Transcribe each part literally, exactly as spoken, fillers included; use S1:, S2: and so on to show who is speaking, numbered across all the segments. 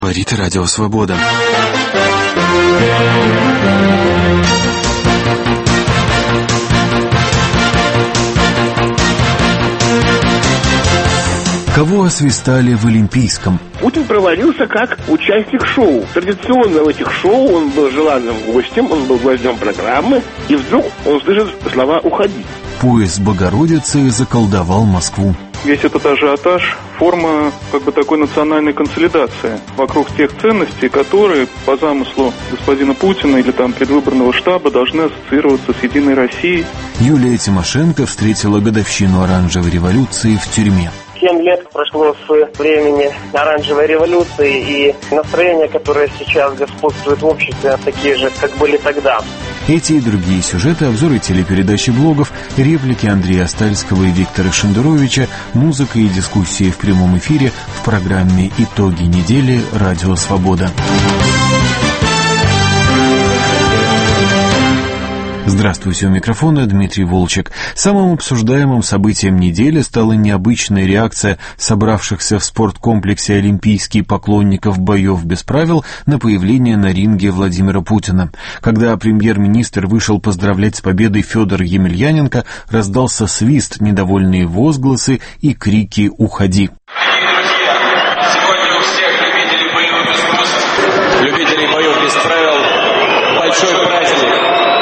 S1: Говорит Радио Свобода. Кого освистали в Олимпийском?
S2: Путин провалился как участник шоу. Традиционно в этих шоу он был желанным гостем, он был гвоздем программы, и вдруг он слышит слова «уходи».
S1: Поезд Богородицы заколдовал Москву.
S3: Весь этот ажиотаж – форма как бы такой национальной консолидации вокруг тех ценностей, которые по замыслу господина Путина или там предвыборного штаба должны ассоциироваться с Единой Россией.
S1: Юлия Тимошенко встретила годовщину оранжевой революции в тюрьме.
S4: Семь лет прошло с времени оранжевой революции, и настроения, которые сейчас господствуют в обществе, такие же, как были тогда.
S1: Эти и другие сюжеты, обзоры телепередачи, блогов, реплики Андрея Стальского и Виктора Шендеровича, музыка и дискуссии в прямом эфире в программе «Итоги недели. Радио Свобода». Здравствуйте, у микрофона Дмитрий Волчек. Самым обсуждаемым событием недели стала необычная реакция собравшихся в спорткомплексе «Олимпийский» поклонников боев без правил на появление на ринге Владимира Путина. Когда премьер-министр вышел поздравлять с победой Федор Емельяненко, раздался свист, недовольные возгласы и крики «Уходи!».
S5: Сегодня у всех любителей боев без искусств, любителей боев без правил большой праздник.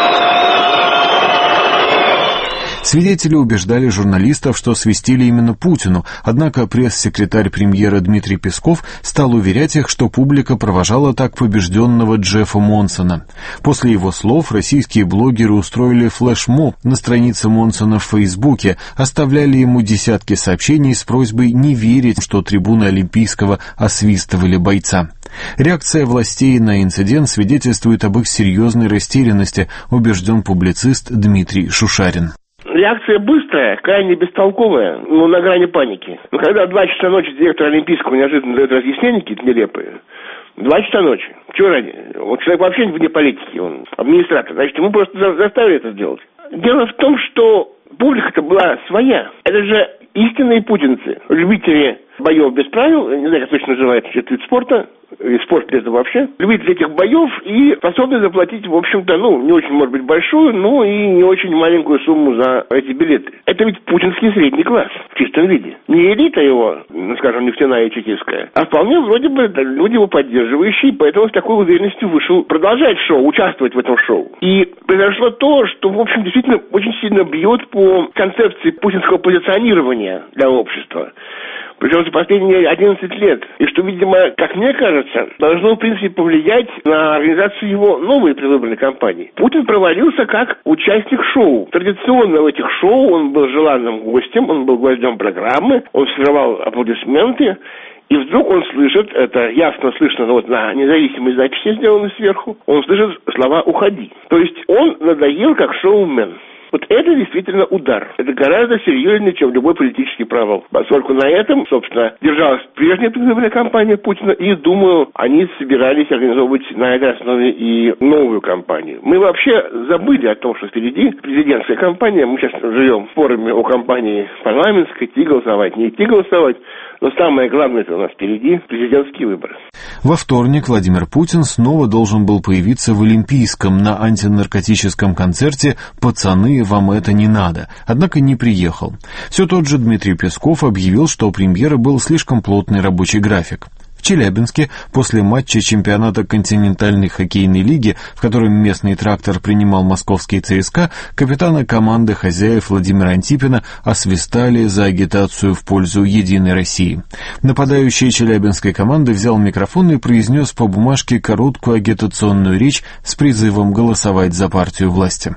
S1: Свидетели убеждали журналистов, что свистели именно Путину, однако пресс-секретарь премьера Дмитрий Песков стал уверять их, что публика провожала так побежденного Джеффа Монсона. После его слов российские блогеры устроили флешмоб на странице Монсона в Фейсбуке, оставляли ему десятки сообщений с просьбой не верить, что трибуны Олимпийского освистывали бойца. Реакция властей на инцидент свидетельствует об их серьезной растерянности, убежден публицист Дмитрий Шушарин.
S2: Реакция быстрая, крайне бестолковая, ну, на грани паники. Но когда в два часа ночи директор Олимпийского неожиданно дает разъяснения какие-то нелепые, два часа ночи, чего ради? Вот человек вообще вне политики, он администратор, значит, ему просто заставили это сделать. Дело в том, что публика-то была своя. Это же истинные путинцы, любители боев без правил, не знаю, как точно называется этот вид спорта, и спорт это вообще, любители этих боев и способны заплатить, в общем-то, ну, не очень, может быть, большую, но и не очень маленькую сумму за эти билеты. Это ведь путинский средний класс в чистом виде. Не элита его, скажем, нефтяная и чекистская, а вполне вроде бы люди его поддерживающие, поэтому с такой уверенностью вышел продолжать шоу, участвовать в этом шоу. И произошло то, что, в общем, действительно очень сильно бьет по концепции путинского позиционирования для общества. Причем за последние одиннадцать лет. И что, видимо, как мне кажется, должно, в принципе, повлиять на организацию его новой предвыборной кампании. Путин провалился как участник шоу. Традиционно в этих шоу он был желанным гостем, он был гвоздем программы, он срывал аплодисменты. И вдруг он слышит, это ясно слышно вот на независимой записи, сделанной сверху, он слышит слова «уходи». То есть он надоел как шоумен. Вот это действительно удар. Это гораздо серьезнее, чем любой политический провал. Поскольку на этом, собственно, держалась прежняя предвыборная кампания Путина, и, думаю, они собирались организовывать на этой основе и новую кампанию. Мы вообще забыли о том, что впереди президентская кампания. Мы сейчас живем в форуме о кампании парламентской, идти голосовать, не идти голосовать. Но самое главное, это у нас впереди президентские выборы.
S1: Во вторник Владимир Путин снова должен был появиться в Олимпийском на антинаркотическом концерте «Пацаны, вам это не надо», однако не приехал. Все тот же Дмитрий Песков объявил, что у премьера был слишком плотный рабочий график. В Челябинске после матча чемпионата континентальной хоккейной лиги, в котором местный трактор принимал московский ЦСКА, капитана команды хозяев Владимира Антипина освистали за агитацию в пользу Единой России. Нападающий челябинской команды взял микрофон и произнес по бумажке короткую агитационную речь с призывом голосовать за партию власти.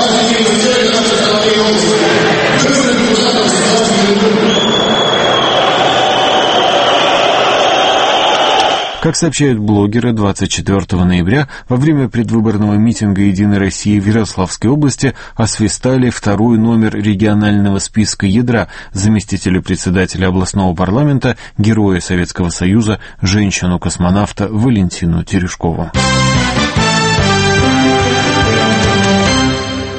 S1: Как сообщают блогеры, двадцать четвёртого ноября во время предвыборного митинга «Единой России» в Ярославской области освистали второй номер регионального списка ядра заместителя председателя областного парламента, героя Советского Союза, женщину-космонавта Валентину Терешкову.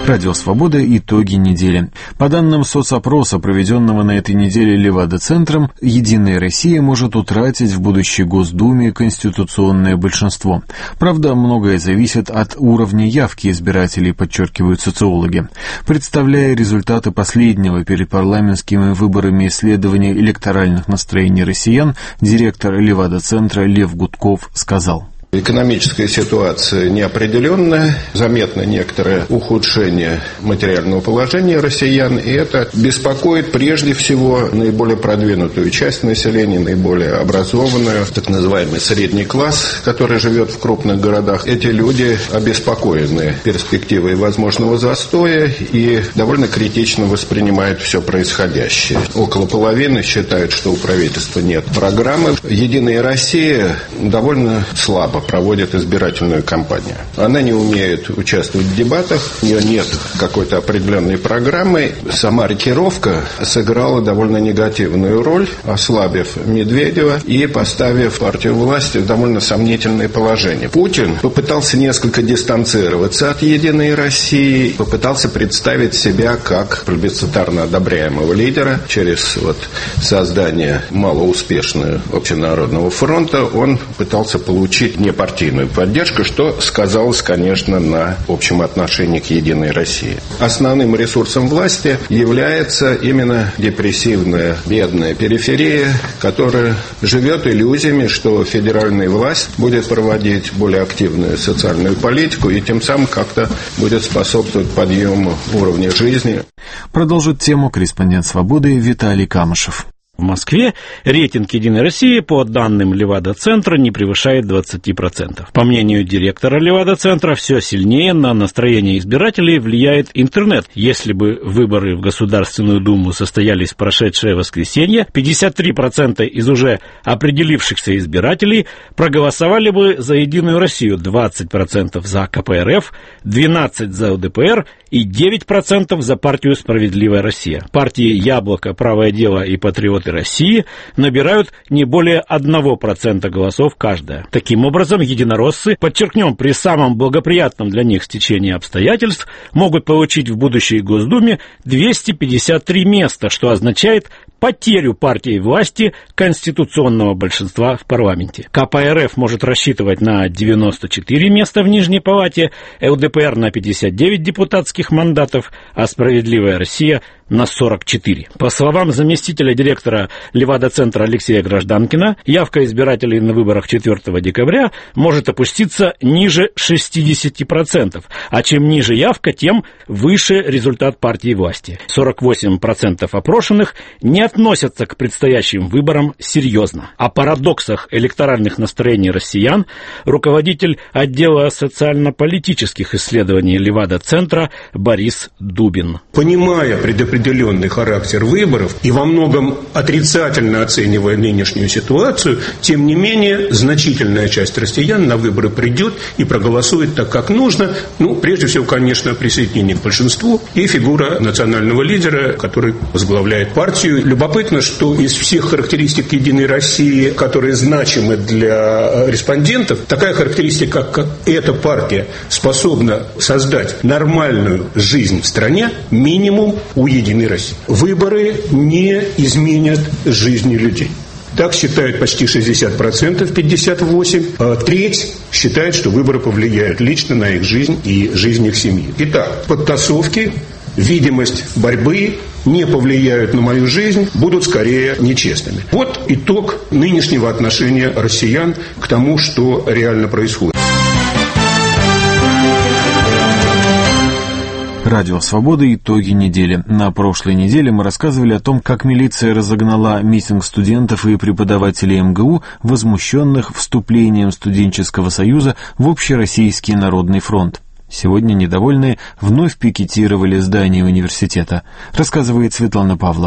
S1: Радио «Свобода». Итоги недели. По данным соцопроса, проведенного на этой неделе Левада-центром, «Единая Россия» может утратить в будущей Госдуме конституционное большинство. Правда, многое зависит от уровня явки избирателей, подчеркивают социологи. Представляя результаты последнего перед парламентскими выборами исследования электоральных настроений россиян, директор Левада-центра Лев Гудков сказал:
S6: Экономическая ситуация неопределенная, заметно некоторое ухудшение материального положения россиян, и это беспокоит прежде всего наиболее продвинутую часть населения, наиболее образованную, так называемый средний класс, который живет в крупных городах. Эти люди обеспокоены перспективой возможного застоя и довольно критично воспринимают все происходящее. Около половины считают, что у правительства нет программы. «Единая Россия» довольно слабо проводит избирательную кампанию. Она не умеет участвовать в дебатах, у нее нет какой-то определенной программы. Сама рокировка сыграла довольно негативную роль, ослабив Медведева и поставив партию власти в довольно сомнительное положение. Путин попытался несколько дистанцироваться от «Единой России», попытался представить себя как плебисцитарно одобряемого лидера. Через вот создание малоуспешного общенародного фронта он пытался получить не партийную поддержку, что сказалось, конечно, на общем отношении к «Единой России». Основным ресурсом власти является именно депрессивная, бедная периферия, которая живет иллюзиями, что федеральная власть будет проводить более активную социальную политику и тем самым как-то будет способствовать подъему уровня жизни.
S1: Продолжит тему корреспондент «Свободы» Виталий Камышев.
S7: В Москве рейтинг «Единой России» по данным Левада-центра не превышает двадцати процентов. По мнению директора Левада-центра, все сильнее на настроение избирателей влияет интернет. Если бы выборы в Государственную Думу состоялись в прошедшее воскресенье, пятьдесят три процента из уже определившихся избирателей проголосовали бы за «Единую Россию», двадцать процентов за ка пэ эр эф, двенадцать процентов за эл дэ пэ эр и девять процентов за партию «Справедливая Россия». Партии «Яблоко», «Правое дело» и «Патриоты России» набирают не более одного процента голосов каждая. Таким образом, единороссы, подчеркнем, при самом благоприятном для них стечении обстоятельств, могут получить в будущей Госдуме двести пятьдесят три места, что означает потерю партии власти конституционного большинства в парламенте. ка пэ эр эф может рассчитывать на девяносто четыре места в Нижней Палате, эл дэ пэ эр на пятьдесят девять депутатских мандатов, а «Справедливая Россия» на сорок четыре. По словам заместителя директора Левада-центра Алексея Гражданкина, явка избирателей на выборах четвёртого декабря может опуститься ниже шестидесяти процентов, а чем ниже явка, тем выше результат партии власти. сорок восемь процентов опрошенных не относятся к предстоящим выборам серьезно. О парадоксах электоральных настроений россиян руководитель отдела социально-политических исследований Левада-центра Борис Дубин.
S8: Понимая предопределенный характер выборов и во многом отрицательно оценивая нынешнюю ситуацию, тем не менее значительная часть россиян на выборы придет и проголосует так, как нужно. Ну, прежде всего, конечно, присоединение к большинству и фигура национального лидера, который возглавляет партию. Любопытно, что из всех характеристик «Единой России», которые значимы для респондентов, такая характеристика, как эта партия способна создать нормальную жизнь в стране, минимум у «Единой России». Выборы не изменят жизни людей. Так считают почти шестьдесят процентов, пятьдесят восемь процентов. А треть считает, что выборы повлияют лично на их жизнь и жизнь их семьи. Итак, подтасовки, видимость борьбы не повлияют на мою жизнь, будут скорее нечестными. Вот итог нынешнего отношения россиян к тому, что реально происходит.
S1: Радио «Свобода». Итоги недели. На прошлой неделе мы рассказывали о том, как милиция разогнала митинг студентов и преподавателей эм гэ у, возмущенных вступлением студенческого союза в Общероссийский народный фронт. Сегодня недовольные вновь пикетировали здание университета, рассказывает Светлана Павлова.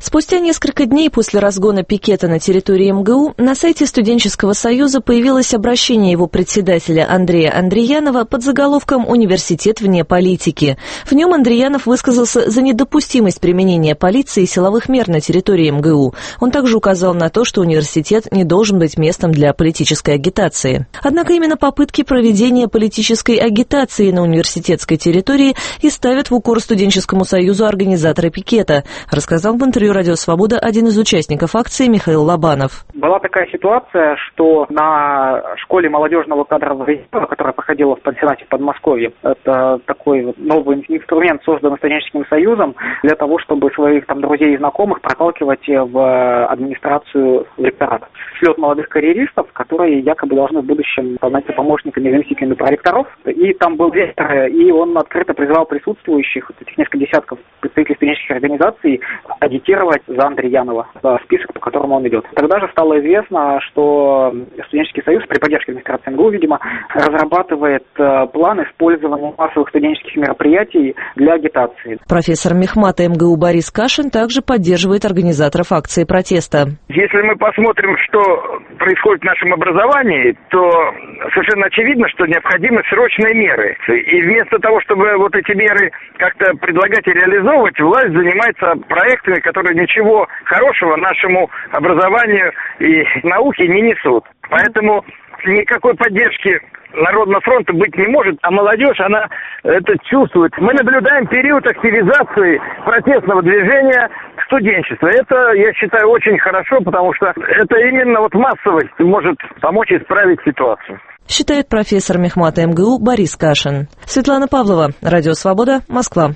S9: Спустя несколько дней после разгона пикета на территории эм гэ у на сайте студенческого союза появилось обращение его председателя Андрея Андреянова под заголовком «Университет вне политики». В нем Андреянов высказался за недопустимость применения полиции и силовых мер на территории эм гэ у. Он также указал на то, что университет не должен быть местом для политической агитации. Однако именно попытки проведения политической агитации на университетской территории и ставят в укор студенческому союзу организаторы пикета, рассказал в интервью «Радио Свобода» один из участников акции Михаил Лобанов.
S10: Была такая ситуация, что на школе молодежного кадрового резерва, которая проходила в пансионате в Подмосковье, это такой новый инструмент, созданный студенческим союзом для того, чтобы своих там друзей и знакомых проталкивать в администрацию ректората. Слет молодых карьеристов, которые якобы должны в будущем становиться помощниками и заместителями проректоров. И там был ректор, и он открыто призывал присутствующих, этих несколько десятков представителей студенческих организаций, агитировать за Андреянова, за список, по которому он идет. Тогда же стало известно, что студенческий союз при поддержке администрации эм гэ у, видимо, разрабатывает план использования массовых студенческих мероприятий для агитации.
S9: Профессор мехмата эм гэ у Борис Кашин также поддерживает организаторов акции протеста.
S11: Если мы посмотрим, что происходит в нашем образовании, то совершенно очевидно, что необходимы срочные меры. И вместо того, чтобы вот эти меры как-то предлагать и реализовывать, власть занимается проектами, которые ничего хорошего нашему образованию и науке не несут. Поэтому никакой поддержки Народного фронта быть не может, а молодежь, она это чувствует. Мы наблюдаем период активизации протестного движения студенчества. Это, я считаю, очень хорошо, потому что это именно вот массовость может помочь исправить ситуацию.
S9: Считает профессор мехмата эм гэ у Борис Кашин. Светлана Павлова, Радио Свобода, Москва.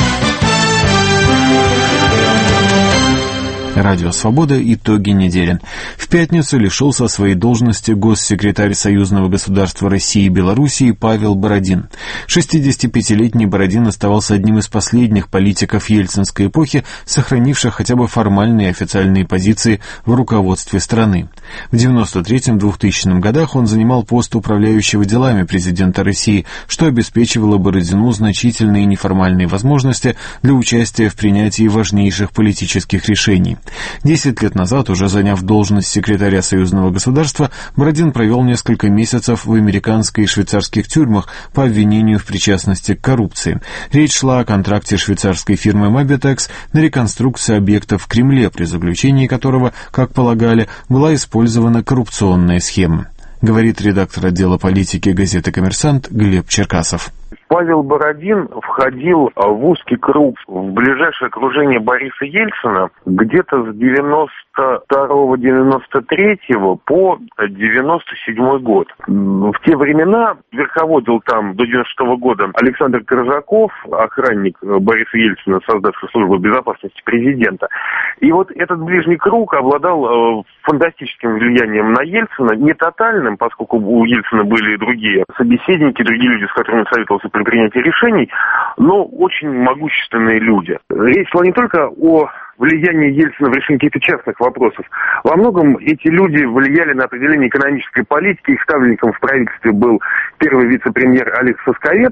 S1: Радио «Свобода. Итоги недели». В пятницу лишился своей должности госсекретарь Союзного государства России и Белоруссии Павел Бородин. шестидесятипятилетний Бородин оставался одним из последних политиков ельцинской эпохи, сохранивших хотя бы формальные официальные позиции в руководстве страны. В девяносто третьем — двухтысячном годах он занимал пост управляющего делами президента России, что обеспечивало Бородину значительные неформальные возможности для участия в принятии важнейших политических решений. Десять лет назад, уже заняв должность секретаря союзного государства, Бородин провел несколько месяцев в американской и швейцарских тюрьмах по обвинению в причастности к коррупции. Речь шла о контракте швейцарской фирмы Mobitex на реконструкцию объектов в Кремле, при заключении которого, как полагали, была использована коррупционная схема. Говорит редактор отдела политики газеты «Коммерсант» Глеб Черкасов.
S12: Павел Бородин входил в узкий круг в ближайшее окружение Бориса Ельцина где-то с девяносто второго — девяносто третьего по девяносто седьмой год. В те времена верховодил там до девяносто шестого года Александр Коржаков, охранник Бориса Ельцина, создавший службу безопасности президента. И вот этот ближний круг обладал фантастическим влиянием на Ельцина, не тотальным, поскольку у Ельцина были и другие собеседники, другие люди, с которыми он советовался при принятии решений, но очень могущественные люди. Речь шла не только о влияние Ельцина в решении каких-то частных вопросов. Во многом эти люди влияли на определение экономической политики. Их ставленником в правительстве был первый вице-премьер Алекс Сосковец.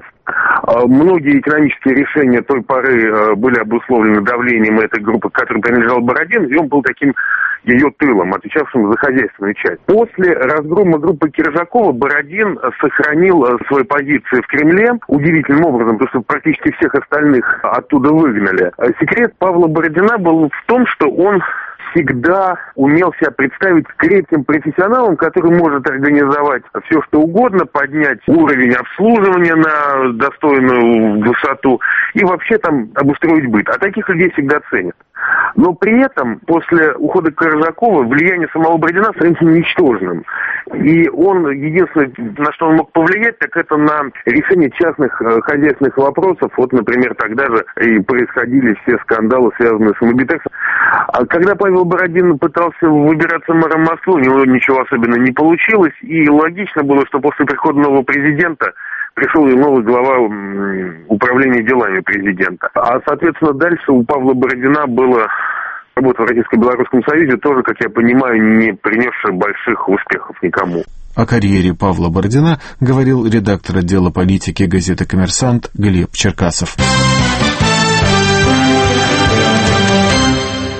S12: Многие экономические решения той поры были обусловлены давлением этой группы, к которой принадлежал Бородин, и он был таким ее тылом, отвечавшим за хозяйственную часть. После разгрома группы Киржакова Бородин сохранил свои позиции в Кремле удивительным образом, потому что практически всех остальных оттуда выгнали. Секрет Павла Бородина был в том, что он всегда умел себя представить крепким профессионалом, который может организовать все, что угодно, поднять уровень обслуживания на достойную высоту и вообще там обустроить быт. А таких людей всегда ценят. Но при этом после ухода Коржакова влияние самого Бородина становится ничтожным. И он, единственное, на что он мог повлиять, так это на решение частных э, хозяйственных вопросов. Вот, например, тогда же и происходили все скандалы, связанные с Mobitexом. А когда Павел Бородин пытался выбираться мэром Москвы, у него ничего особенно не получилось. И логично было, что после прихода нового президента пришел и новый глава управления делами президента. А, соответственно, дальше у Павла Бородина было работа в Российско-Белорусском Союзе, тоже, как я понимаю, не принесшая больших успехов никому.
S1: О карьере Павла Бородина говорил редактор отдела политики газеты «Коммерсант» Глеб Черкасов.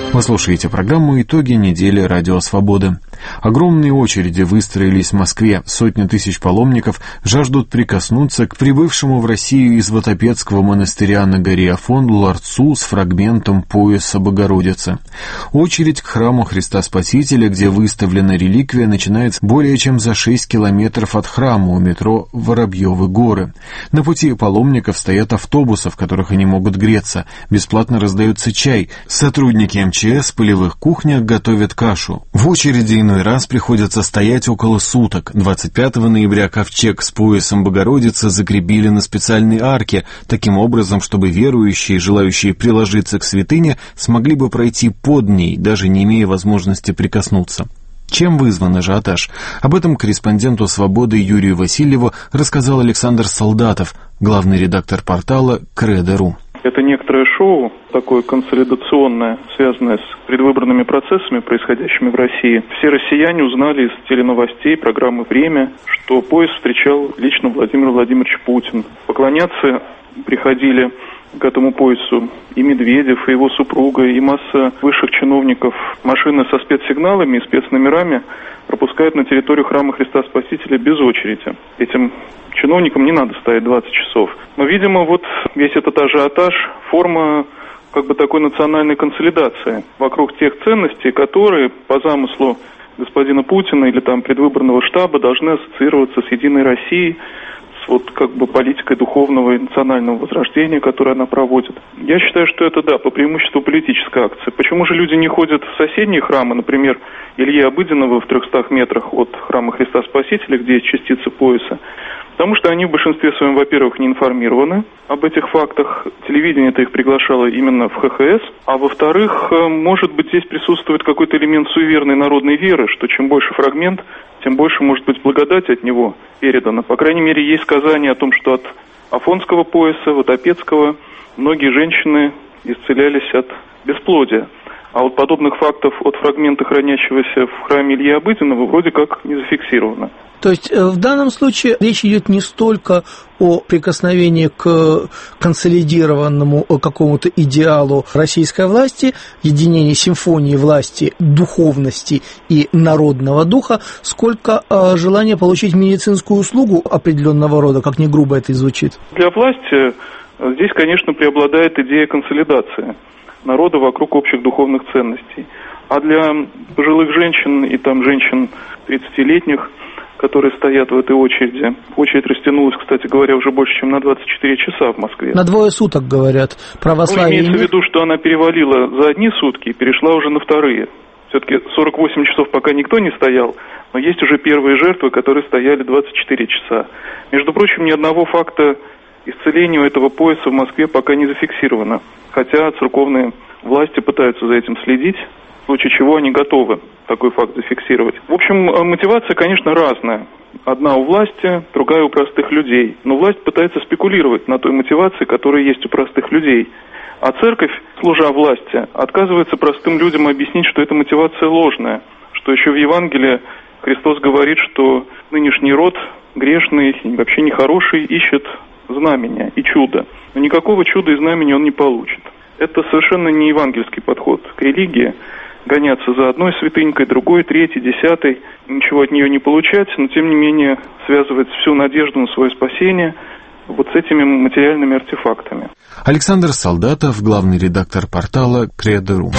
S1: Вы слушаете программу «Итоги недели Радио Свободы». Огромные очереди выстроились в Москве. Сотни тысяч паломников жаждут прикоснуться к прибывшему в Россию из Ватопедского монастыря на горе Афон ларцу с фрагментом пояса Богородицы. Очередь к храму Христа Спасителя, где выставлена реликвия, начинается более чем за шесть километров от храма у метро Воробьевы горы. На пути паломников стоят автобусы, в которых они могут греться. Бесплатно раздается чай. Сотрудники эм че эс в полевых кухнях готовят кашу. В очереди иной раз приходится стоять около суток. двадцать пятого ноября ковчег с поясом Богородицы закрепили на специальной арке, таким образом, чтобы верующие, желающие приложиться к святыне, смогли бы пройти под ней, даже не имея возможности прикоснуться. Чем вызван ажиотаж? Об этом корреспонденту «Свободы» Юрию Васильеву рассказал Александр Солдатов, главный редактор портала кредо точка ру.
S3: Это некоторое шоу, такое консолидационное, связанное с предвыборными процессами, происходящими в России. Все россияне узнали из теленовостей программы «Время», что поезд встречал лично Владимир Владимирович Путин. Поклоняться приходили к этому поясу и Медведев, и его супруга, и масса высших чиновников. Машины со спецсигналами и спецномерами пропускают на территорию храма Христа Спасителя без очереди. Этим чиновникам не надо стоять двадцать часов. Но, видимо, вот весь этот ажиотаж – форма как бы такой национальной консолидации вокруг тех ценностей, которые по замыслу господина Путина или там предвыборного штаба должны ассоциироваться с Единой Россией, с вот как бы политикой духовного и национального возрождения, которую она проводит. Я считаю, что это, да, по преимуществу политическая акция. Почему же люди не ходят в соседние храмы, например, Ильи Обыденного в трехстах метрах от храма Христа Спасителя, где есть частица пояса? Потому что они в большинстве своем, во-первых, не информированы об этих фактах. Телевидение-то их приглашало именно в ха ха эс. А во-вторых, может быть, здесь присутствует какой-то элемент суеверной народной веры, что чем больше фрагмент, тем больше, может быть, благодати от него передано. По крайней мере, есть сказание о том, что от Афонского пояса, Ватопедского, многие женщины исцелялись от бесплодия. А вот подобных фактов от фрагмента, хранящегося в храме Ильи Обыденного, вроде как не зафиксировано.
S13: То есть в данном случае речь идет не столько о прикосновении к консолидированному какому-то идеалу российской власти, единении симфонии власти, духовности и народного духа, сколько желание получить медицинскую услугу определенного рода, как ни грубо это и звучит.
S3: Для власти здесь, конечно, преобладает идея консолидации народа вокруг общих духовных ценностей. А для пожилых женщин и там женщин тридцатилетних, которые стоят в этой очереди, очередь растянулась, кстати говоря, уже больше, чем на двадцать четыре часа в Москве.
S13: На двое суток, говорят, православие.
S3: Ну, имеется в виду, что она перевалила за одни сутки и перешла уже на вторые. Все-таки сорок восемь часов пока никто не стоял, но есть уже первые жертвы, которые стояли двадцать четыре часа. Между прочим, ни одного факта исцеления у этого пояса в Москве пока не зафиксировано, хотя церковные власти пытаются за этим следить, в случае чего они готовы такой факт зафиксировать. В общем, мотивация, конечно, разная. Одна у власти, другая у простых людей. Но власть пытается спекулировать на той мотивации, которая есть у простых людей. А церковь, служа власти, отказывается простым людям объяснить, что эта мотивация ложная, что еще в Евангелии Христос говорит, что нынешний род грешный, вообще нехороший, ищет знамения и чуда. Но никакого чуда и знамения он не получит. Это совершенно не евангельский подход к религии. Гоняться за одной святынькой, другой, третьей, десятой, ничего от нее не получать, но тем не менее связывать всю надежду на свое спасение вот с этими материальными артефактами.
S1: Александр Солдатов, главный редактор портала кредо точка ру.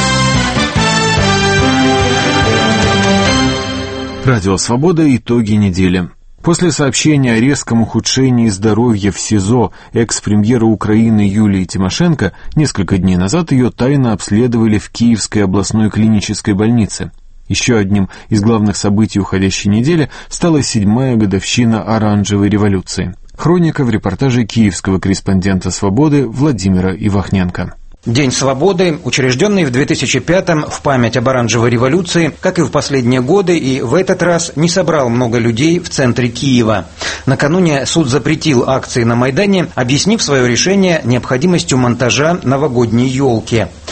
S1: Радио «Свобода. Итоги недели». После сообщения о резком ухудшении здоровья в СИЗО экс-премьера Украины Юлии Тимошенко несколько дней назад ее тайно обследовали в Киевской областной клинической больнице. Еще одним из главных событий уходящей недели стала седьмая годовщина Оранжевой революции. Хроника в репортаже киевского корреспондента «Свободы» Владимира Ивахненко.
S14: День свободы, учрежденный в две тысячи пятом в память об Оранжевой революции, как и в последние годы, и в этот раз не собрал много людей в центре Киева. Накануне суд запретил акции на Майдане, объяснив свое решение необходимостью монтажа новогодней елки.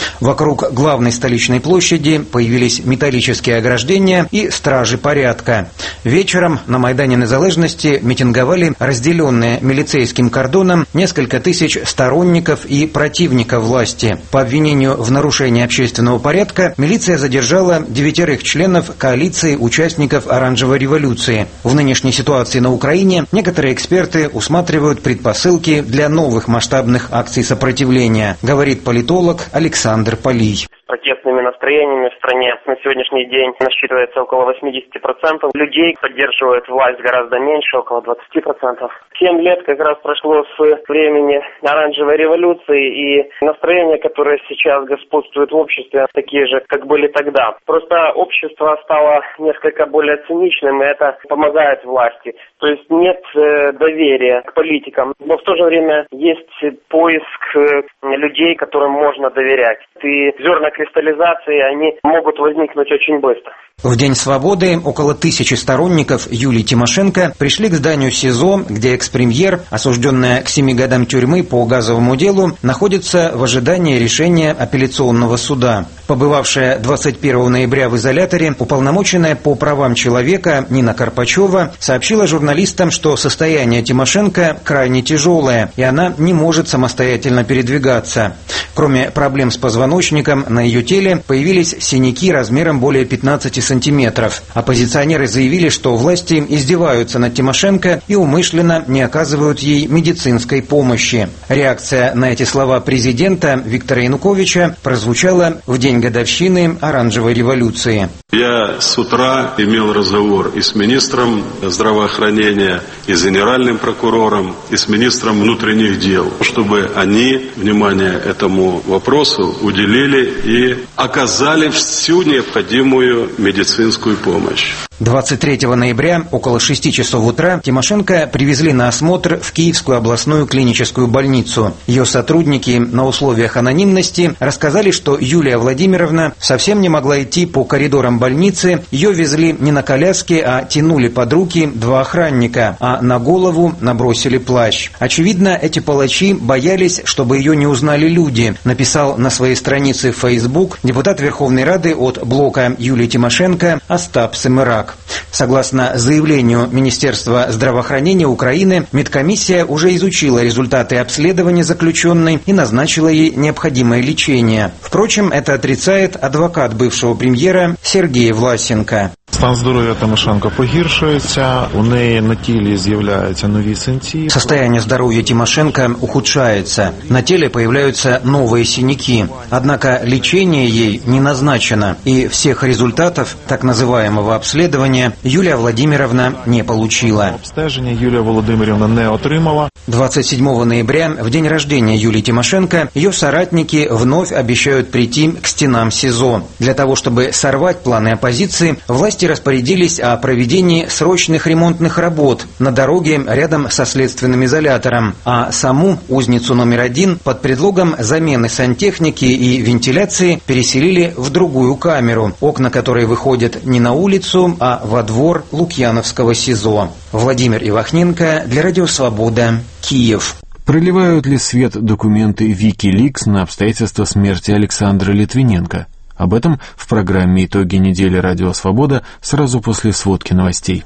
S14: Вокруг главной столичной площади появились металлические ограждения и стражи порядка. Вечером на Майдане Незалежности митинговали разделенные милицейским кордоном несколько тысяч сторонников и противников власти. По обвинению в нарушении общественного порядка милиция задержала девятерых членов коалиции участников Оранжевой революции. В нынешней ситуации на Украине некоторые эксперты усматривают предпосылки для новых масштабных акций сопротивления, говорит политолог Александр Полий.
S4: Протестными настроениями в стране на сегодняшний день насчитывается около восемьдесят процентов. Людей поддерживает власть гораздо меньше, около двадцать процентов. Семь лет как раз прошло с времени Оранжевой революции, и настроения, которые сейчас господствуют в обществе, такие же, как были тогда. Просто общество стало несколько более циничным, и это помогает власти. То есть нет э, доверия к политикам, но в то же время есть поиск э, людей, которым можно доверять. И зерна кристаллизации, они могут возникнуть очень быстро.
S14: В День свободы около тысячи сторонников Юлии Тимошенко пришли к зданию СИЗО, где экс-премьер, осужденная к семи годам тюрьмы по газовому делу, находится в ожидании решения апелляционного суда. Побывавшая двадцать первого ноября в изоляторе, уполномоченная по правам человека Нина Карпачева сообщила журналистам, что состояние Тимошенко крайне тяжелое, и она не может самостоятельно передвигаться. Кроме проблем с позвоночником, на ее теле появились синяки размером более пятнадцати сантиметров. Оппозиционеры заявили, что власти издеваются над Тимошенко и умышленно не оказывают ей медицинской помощи. Реакция на эти слова президента Виктора Януковича прозвучала в день годовщины Оранжевой революции.
S15: Я с утра имел разговор и с министром здравоохранения, и с генеральным прокурором, и с министром внутренних дел, чтобы они внимание этому вопросу уделили и оказали всю необходимую медицинскую помощь.
S14: двадцать третьего ноября около шести часов утра Тимошенко привезли на осмотр в Киевскую областную клиническую больницу. Ее сотрудники на условиях анонимности рассказали, что Юлия Владимировна совсем не могла идти по коридорам больницы. Ее везли не на коляске, а тянули под руки два охранника, а на голову набросили плащ. Очевидно, эти палачи боялись, чтобы ее не узнали люди, написал на своей странице в Facebook депутат Верховной Рады от блока Юлии Тимошенко Остап Семерак. Согласно заявлению Министерства здравоохранения Украины, медкомиссия уже изучила результаты обследования заключенной и назначила ей необходимое лечение. Впрочем, это отрицает адвокат бывшего премьера Сергей Власенко.
S16: Стан здоров'я Тимошенко погіршується, у неї на тілі з'являються нові синці.
S14: Состояние здоровья Тимошенко ухудшается. На теле появляются новые синяки. Однако лечение ей не назначено, и всех результатов так называемого обследования Юлия Владимировна не получила.
S16: Обстеження Юлия Володимировна не отримала.
S14: двадцать седьмого ноября, в день рождения Юлии Тимошенко, ее соратники вновь обещают прийти к стенам СИЗО. Для того, чтобы сорвать планы оппозиции, власти распорядились о проведении срочных ремонтных работ на дороге рядом со следственным изолятором, а саму узницу номер один под предлогом замены сантехники и вентиляции переселили в другую камеру, окна которой выходят не на улицу, а во двор Лукьяновского СИЗО. Владимир Ивахненко для Радио Свобода, Киев.
S1: Проливают ли свет документы Wikileaks на обстоятельства смерти Александра Литвиненко? Об этом в программе «Итоги недели. Радио Свобода» сразу после сводки новостей.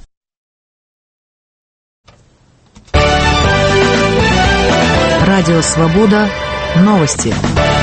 S17: Радио Свобода. Новости.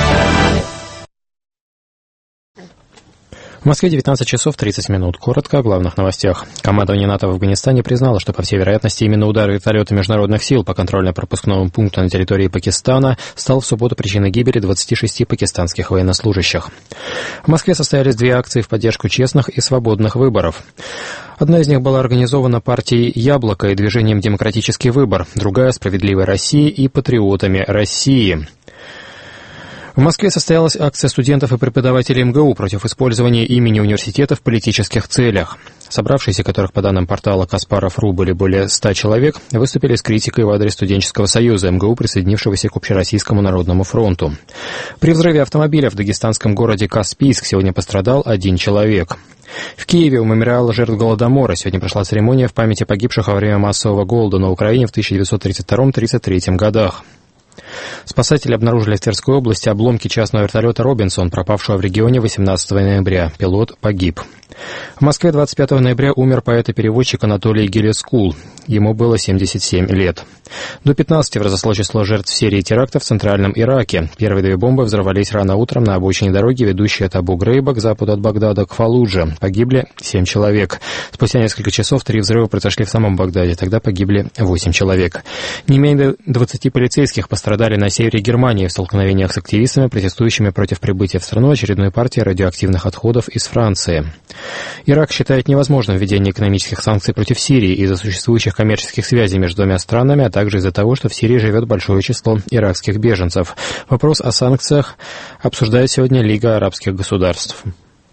S18: В Москве девятнадцать часов тридцать минут. Коротко о главных новостях. Командование НАТО в Афганистане признало, что, по всей вероятности, именно удар вертолета международных сил по контрольно-пропускному пункту на территории Пакистана стал в субботу причиной гибели двадцати шести пакистанских военнослужащих. В Москве состоялись две акции в поддержку честных и свободных выборов. Одна из них была организована партией «Яблоко» и движением «Демократический выбор», другая «Справедливой России» и «Патриотами России». В Москве состоялась акция студентов и преподавателей эм гэ у против использования имени университета в политических целях. Собравшиеся, которых по данным портала Каспаров точка ру были более ста человек, выступили с критикой в адрес студенческого союза эм гэ у, присоединившегося к Общероссийскому народному фронту. При взрыве автомобиля в дагестанском городе Каспийск сегодня пострадал один человек. В Киеве у мемориала жертв Голодомора сегодня прошла церемония в память о погибших во время массового голода на Украине в тысяча девятьсот тридцать втором — тридцать третьем годах. Спасатели обнаружили в Тверской области обломки частного вертолета «Робинсон», пропавшего в регионе восемнадцатого ноября. Пилот погиб. В Москве двадцать пятого ноября умер поэт и переводчик Анатолий Гелескул. Ему было семьдесят семь лет. До пятнадцати возросло число жертв серии терактов в Центральном Ираке. Первые две бомбы взорвались рано утром на обочине дороги, ведущей от Абу-Грейба к западу от Багдада к Фаллудже. Погибли семь человек. Спустя несколько часов три взрыва произошли в самом Багдаде. Тогда погибли восемь человек. Не менее двадцати полицейских пострадали на севере Германии в столкновениях с активистами, протестующими против прибытия в страну очередной партии радиоактивных отходов из Франции. Ирак считает невозможным введение экономических санкций против Сирии из-за существующих коммерческих связей между двумя странами, а также из-за того, что в Сирии живет большое число иракских беженцев. Вопрос о санкциях обсуждает сегодня Лига арабских государств.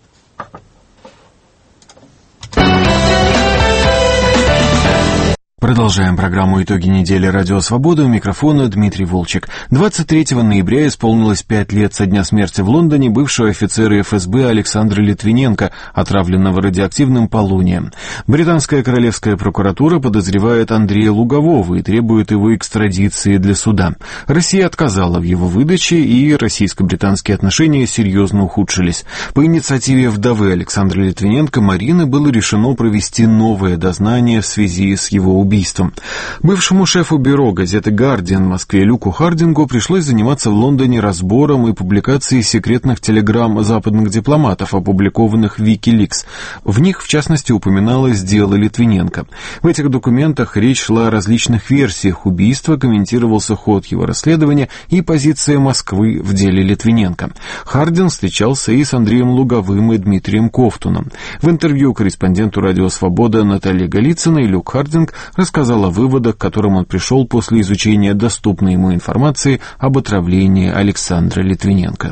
S1: Продолжаем программу «Итоги недели. Радио Свобода». У микрофона Дмитрий Волчек. двадцать третьего ноября исполнилось пять лет со дня смерти в Лондоне бывшего офицера эф эс бэ Александра Литвиненко, отравленного радиоактивным полонием. Британская королевская прокуратура подозревает Андрея Лугового и требует его экстрадиции для суда. Россия отказала в его выдаче, и российско-британские отношения серьезно ухудшились. По инициативе вдовы Александра Литвиненко Марины было решено провести новое дознание в связи с его убийством. убийством. Бывшему шефу бюро газеты «Гардиан» в Москве Люку Хардингу пришлось заниматься в Лондоне разбором и публикацией секретных телеграмм западных дипломатов, опубликованных в Wikileaks. В них, в частности, упоминалось дело Литвиненко. В этих документах речь шла о различных версиях убийства, комментировался ход его расследования и позиция Москвы в деле Литвиненко. Хардин встречался и с Андреем Луговым и Дмитрием Ковтуном. В интервью корреспонденту «Радио Свобода» Наталье Голицыной Люк Хардинг рассказал о выводах, к которым он пришел после изучения доступной ему информации об отравлении Александра Литвиненко.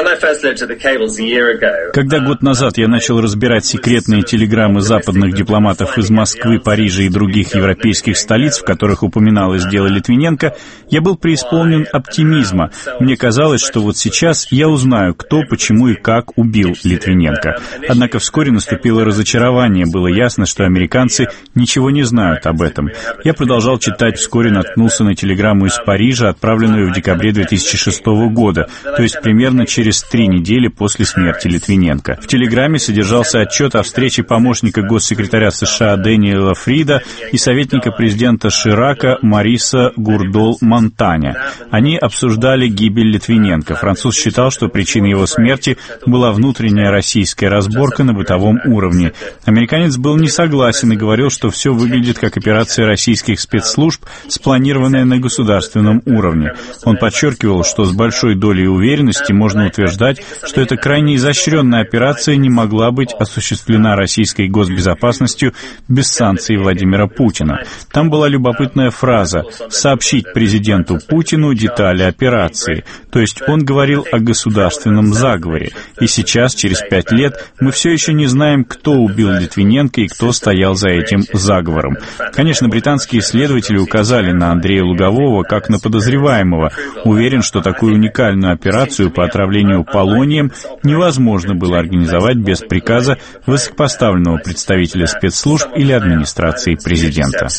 S19: Когда год назад я начал разбирать секретные телеграммы западных дипломатов из Москвы, Парижа и других европейских столиц, в которых упоминалось дело Литвиненко, я был преисполнен оптимизма. Мне казалось, что вот сейчас я узнаю, кто, почему и как убил Литвиненко. Однако вскоре наступило разочарование. Было ясно, что американцы ничего не знают об этом. Я продолжал читать, вскоре наткнулся на телеграмму из Парижа, отправленную в декабре две тысячи шестого года, то есть примерно через через три недели после смерти Литвиненко. В телеграмме содержался отчет о встрече помощника госсекретаря США Дэниела Фрида и советника президента Ширака Мариса Гурдол-Монтаня. Они обсуждали гибель Литвиненко. Француз считал, что причиной его смерти была внутренняя российская разборка на бытовом уровне. Американец был не согласен и говорил, что все выглядит как операция российских спецслужб, спланированная на государственном уровне. Он подчеркивал, что с большой долей уверенности можно утверждать, что эта крайне изощренная операция не могла быть осуществлена российской госбезопасностью без санкций Владимира Путина. Там была любопытная фраза «сообщить президенту Путину детали операции». То есть он говорил о государственном заговоре. И сейчас, через пять лет, мы все еще не знаем, кто убил Литвиненко и кто стоял за этим заговором. Конечно, британские следователи указали на Андрея Лугового как на подозреваемого. Уверен, что такую уникальную операцию по отравлению полонием невозможно было организовать без приказа высокопоставленного представителя спецслужб или администрации президента.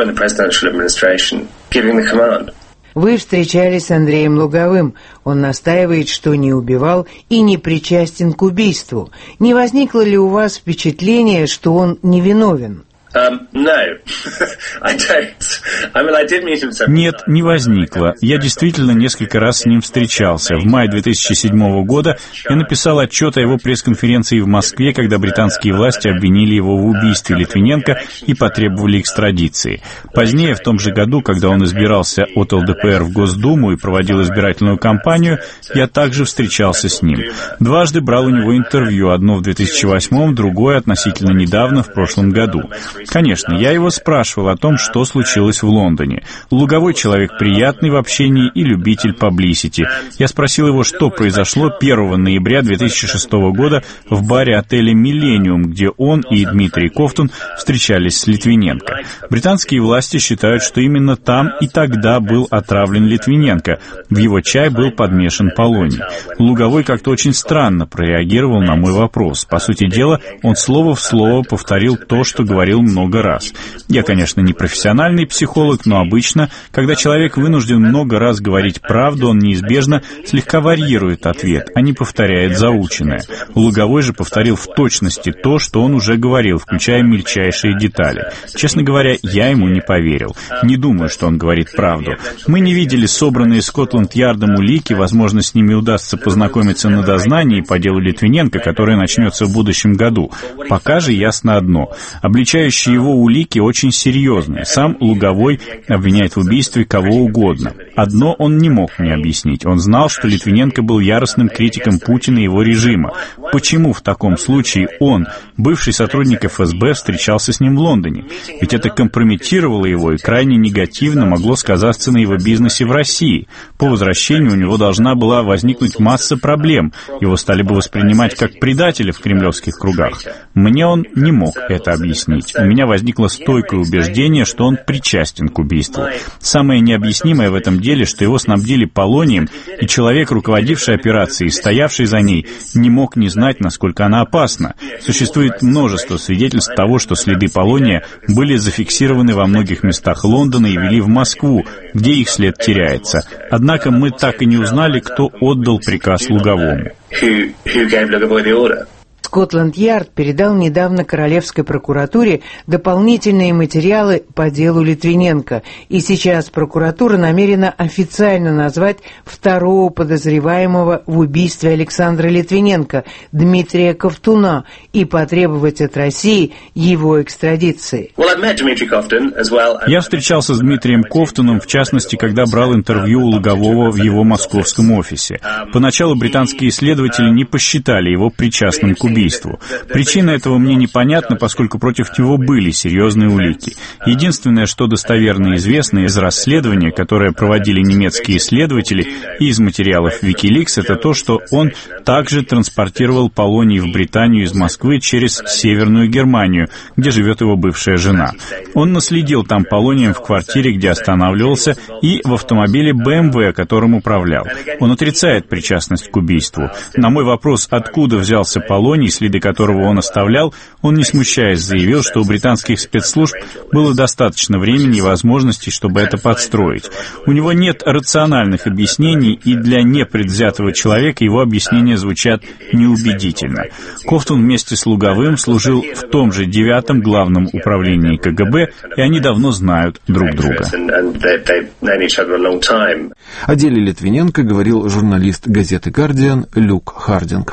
S20: Вы встречались с Андреем Луговым. Он настаивает, что не убивал и не причастен к убийству. Не возникло ли у вас впечатление, что он невиновен?
S19: Нет, не возникло. Я действительно несколько раз с ним встречался. В мае две тысячи седьмого года я написал отчет о его пресс-конференции в Москве, когда британские власти обвинили его в убийстве Литвиненко и потребовали экстрадиции. Позднее, в том же году, когда он избирался от эл дэ пэ эр в Госдуму и проводил избирательную кампанию, я также встречался с ним. Дважды брал у него интервью, одно в две тысячи восьмом, другое относительно недавно, в прошлом году. Конечно, я его спрашивал о том, что случилось в Лондоне. Луговой человек приятный в общении и любитель паблисити. Я спросил его, что произошло первого ноября две тысячи шестого года в баре отеля «Миллениум», где он и Дмитрий Ковтун встречались с Литвиненко. Британские власти считают, что именно там и тогда был отравлен Литвиненко. В его чай был подмешан полоний. Луговой как-то очень странно прореагировал на мой вопрос. По сути дела, он слово в слово повторил то, что говорил много раз. Я, конечно, не профессиональный психолог, но обычно, когда человек вынужден много раз говорить правду, он неизбежно слегка варьирует ответ, а не повторяет заученное. Луговой же повторил в точности то, что он уже говорил, включая мельчайшие детали. Честно говоря, я ему не поверил. Не думаю, что он говорит правду. Мы не видели собранные Скотланд-Ярдом улики, возможно, с ними удастся познакомиться на дознании по делу Литвиненко, которое начнется в будущем году. Пока же ясно одно. Обличающие его улики очень серьезные. Сам Луговой обвиняет в убийстве кого угодно. Одно он не мог мне объяснить. Он знал, что Литвиненко был яростным критиком Путина и его режима. Почему в таком случае он, бывший сотрудник эф эс бэ, встречался с ним в Лондоне? Ведь это компрометировало его и крайне негативно могло сказаться на его бизнесе в России. По возвращению у него должна была возникнуть масса проблем. Его стали бы воспринимать как предателя в кремлевских кругах. Мне он не мог это объяснить. У меня возникло стойкое убеждение, что он причастен к убийству. Самое необъяснимое в этом деле, что его снабдили полонием, и человек, руководивший операцией, стоявший за ней, не мог не знать, насколько она опасна. Существует множество свидетельств того, что следы полония были зафиксированы во многих местах Лондона и вели в Москву, где их след теряется. Однако мы так и не узнали, кто отдал приказ Луговому.
S20: Скотланд-Ярд передал недавно Королевской прокуратуре дополнительные материалы по делу Литвиненко, и сейчас прокуратура намерена официально назвать второго подозреваемого в убийстве Александра Литвиненко, Дмитрия Ковтуна, и потребовать от России его экстрадиции.
S19: Я встречался с Дмитрием Ковтуном, в частности, когда брал интервью у Лугового в его московском офисе. Поначалу британские следователи не посчитали его причастным к убийству. Причина этого мне непонятна, поскольку против него были серьезные улики. Единственное, что достоверно известно из расследования, которое проводили немецкие следователи, и из материалов Wikileaks, это то, что он также транспортировал полоний в Британию из Москвы через Северную Германию, где живет его бывшая жена. Он наследил там полонием в квартире, где останавливался, и в автомобиле бэ эм вэ, которым управлял. Он отрицает причастность к убийству. На мой вопрос, откуда взялся полоний, следы которого он оставлял, он, не смущаясь, заявил, что у британских спецслужб было достаточно времени и возможностей, чтобы это подстроить. У него нет рациональных объяснений, и для непредвзятого человека его объяснения звучат неубедительно. Ковтун вместе с Луговым служил в том же девятом главном управлении ка гэ бэ, и они давно знают друг друга.
S1: О деле Литвиненко говорил журналист газеты «Гардиан» Люк Хардинг.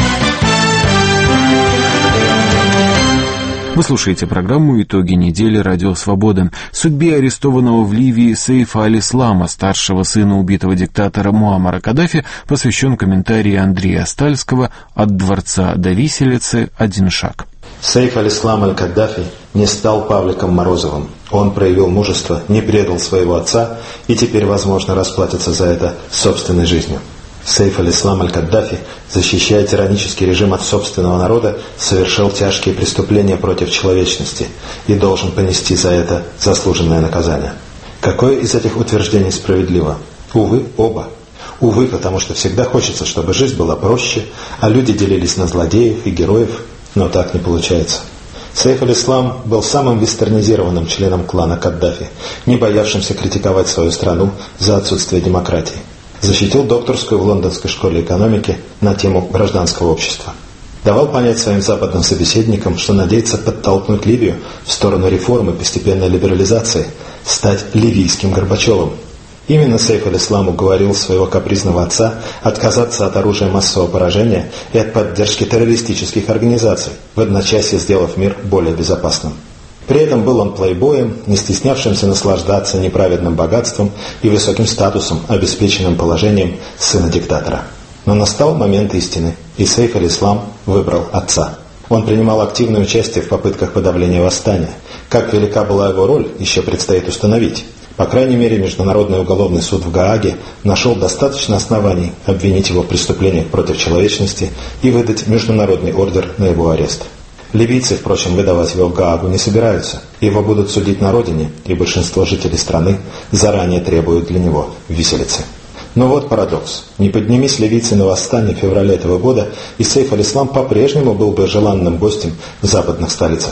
S1: Вы слушаете программу «Итоги недели. Радио Свобода». Судьбе арестованного в Ливии Сейфа аль-Ислама, старшего сына убитого диктатора Муаммара Каддафи, посвящен комментарий Андрея Стальского «От дворца до виселицы. Один шаг».
S21: Сейф аль-Ислам аль-Каддафи не стал Павликом Морозовым. Он проявил мужество, не предал своего отца и теперь, возможно, расплатится за это собственной жизнью. Сейф аль-Ислам аль-Каддафи, защищая тиранический режим от собственного народа, совершил тяжкие преступления против человечности и должен понести за это заслуженное наказание. Какое из этих утверждений справедливо? Увы, оба. Увы, потому что всегда хочется, чтобы жизнь была проще, а люди делились на злодеев и героев, но так не получается. Сейф аль-Ислам был самым вестернизированным членом клана Каддафи, не боявшимся критиковать свою страну за отсутствие демократии. Защитил докторскую в Лондонской школе экономики на тему гражданского общества. Давал понять своим западным собеседникам, что надеется подтолкнуть Ливию в сторону реформы постепенной либерализации, стать ливийским Горбачевым. Именно Сейф аль-Ислам уговорил своего капризного отца отказаться от оружия массового поражения и от поддержки террористических организаций, в одночасье сделав мир более безопасным. При этом был он плейбоем, не стеснявшимся наслаждаться неправедным богатством и высоким статусом, обеспеченным положением сына диктатора. Но настал момент истины, и Сейф аль-Ислам выбрал отца. Он принимал активное участие в попытках подавления восстания. Как велика была его роль, еще предстоит установить. По крайней мере, Международный уголовный суд в Гааге нашел достаточно оснований обвинить его в преступлениях против человечности и выдать международный ордер на его арест. Ливийцы, впрочем, выдавать его в Гаагу не собираются. Его будут судить на родине, и большинство жителей страны заранее требуют для него виселицы. Но вот парадокс. Не поднимись ливийцы на восстание в феврале этого года, и Сейф аль-Ислам по-прежнему был бы желанным гостем в западных столицах.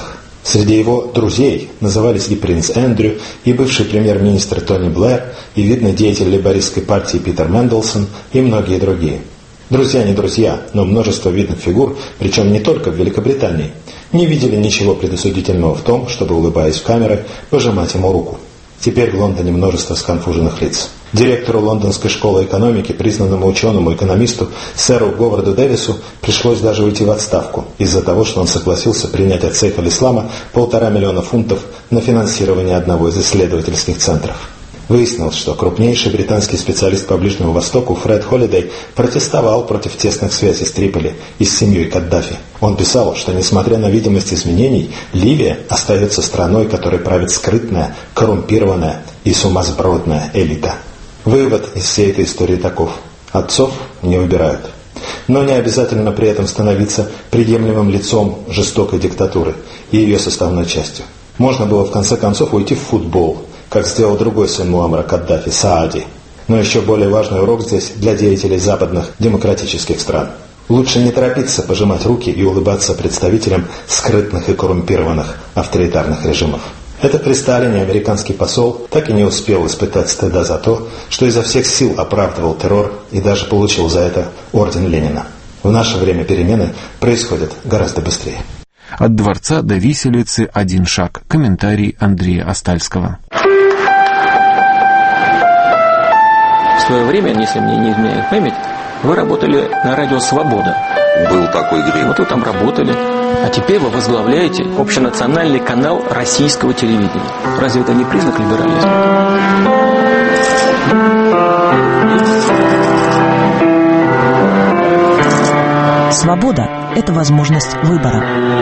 S21: Среди его друзей назывались и принц Эндрю, и бывший премьер-министр Тони Блэр, и видный деятель лейбористской партии Питер Менделсон, и многие другие. Друзья не друзья, но множество видных фигур, причем не только в Великобритании, не видели ничего предосудительного в том, чтобы, улыбаясь в камеры, пожимать ему руку. Теперь в Лондоне множество сконфуженных лиц. Директору Лондонской школы экономики, признанному ученому экономисту сэру Говарду Дэвису, пришлось даже уйти в отставку из-за того, что он согласился принять от Сейф аль-Ислама полтора миллиона фунтов на финансирование одного из исследовательских центров. Выяснилось, что крупнейший британский специалист по Ближнему Востоку Фред Холлидей протестовал против тесных связей с Триполи и с семьей Каддафи. Он писал, что, несмотря на видимость изменений, Ливия остается страной, которой правит скрытная, коррумпированная и сумасбродная элита. Вывод из всей этой истории таков: отцов не выбирают. Но не обязательно при этом становиться приемлемым лицом жестокой диктатуры и ее составной частью. Можно было в конце концов уйти в футбол, как сделал другой сын Муаммара Каддафи, Саади. Но еще более важный урок здесь для деятелей западных демократических стран. Лучше не торопиться пожимать руки и улыбаться представителям скрытных и коррумпированных авторитарных режимов. Это при Сталине американский посол так и не успел испытать стыда за то, что изо всех сил оправдывал террор и даже получил за это орден Ленина. В наше время перемены происходят гораздо быстрее.
S1: От дворца до виселицы один шаг. Комментарий Андрея Остальского.
S5: В свое время, если мне не изменяет память, вы работали на радио «Свобода».
S22: Был такой грех.
S5: Вот вы там работали. А теперь вы возглавляете общенациональный канал российского телевидения. Разве это не признак либерализма?
S17: Свобода – это возможность выбора.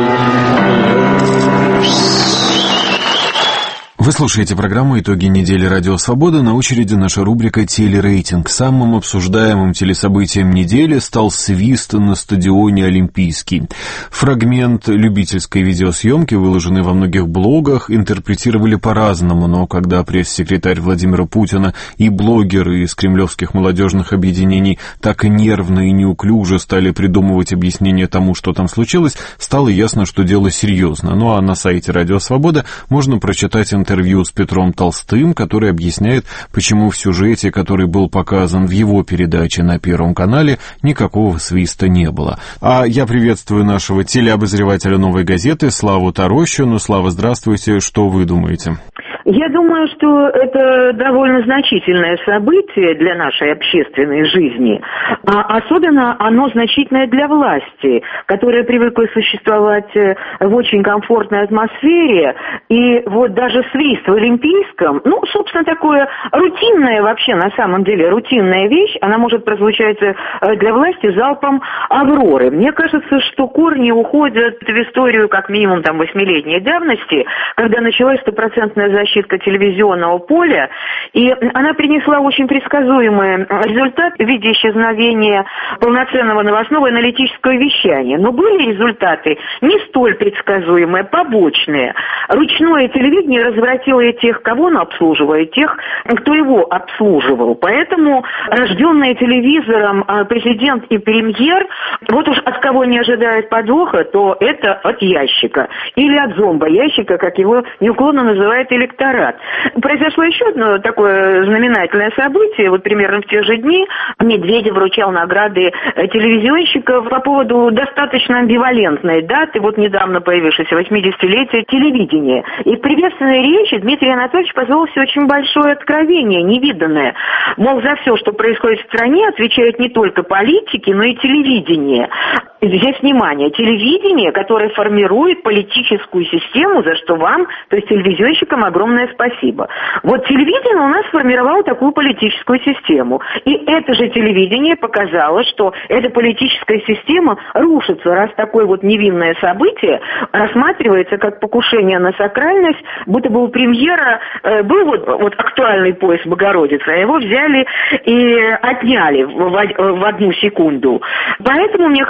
S1: Вы слушаете программу «Итоги недели. Радио Свобода». На очереди наша рубрика «Телерейтинг». Самым обсуждаемым телесобытием недели стал свист на стадионе «Олимпийский». Фрагмент любительской видеосъемки, выложенный во многих блогах, интерпретировали по-разному, но когда пресс-секретарь Владимира Путина и блогеры из кремлевских молодежных объединений так нервно и неуклюже стали придумывать объяснение тому, что там случилось, стало ясно, что дело серьезно. Ну а на сайте «Радио Свобода» можно прочитать интервью интервью с Петром Толстым, который объясняет, почему в сюжете, который был показан в его передаче на Первом канале, никакого свиста не было. А я приветствую нашего телеобозревателя «Новой газеты» Славу Тарощину. Слава, здравствуйте. Что вы думаете?
S23: Я думаю, что это довольно значительное событие для нашей общественной жизни, а особенно оно значительное для власти, которая привыкла существовать в очень комфортной атмосфере, и вот даже свист в Олимпийском, ну, собственно, такое рутинное вообще, на самом деле, рутинная вещь, она может прозвучать для власти залпом «Авроры». Мне кажется, что корни уходят в историю как минимум там восьмилетней давности, когда началась стопроцентная защита телевизионного поля, и она принесла очень предсказуемый результат в виде исчезновения полноценного новостного аналитического вещания. Но были результаты не столь предсказуемые, побочные. Ручное телевидение развратило и тех, кого оно обслуживало, и тех, кто его обслуживал. Поэтому рожденные телевизором президент и премьер, вот уж от кого не ожидают подвоха, то это от ящика. Или от зомбоящика, как его неуклонно называет электорат. Произошло еще одно такое знаменательное событие. Вот примерно в те же дни Медведев вручал награды телевизионщиков по поводу достаточно амбивалентной даты, вот недавно появившейся восьмидесятилетия телевидения. И в приветственной речи Дмитрий Анатольевич позволил себе очень большое откровение, невиданное. Мол, за все, что происходит в стране, отвечают не только политики, но и телевидение. Здесь внимание, телевидение, которое формирует политическую систему, за что вам, то есть телевизионщикам, огромное спасибо. Вот телевидение у нас сформировало такую политическую систему. И это же телевидение показало, что эта политическая система рушится, раз такое вот невинное событие рассматривается как покушение на сакральность, будто бы у премьера э, был вот, вот актуальный пояс Богородицы, а его взяли и отняли в, в, в одну секунду. Поэтому, мне кажется, это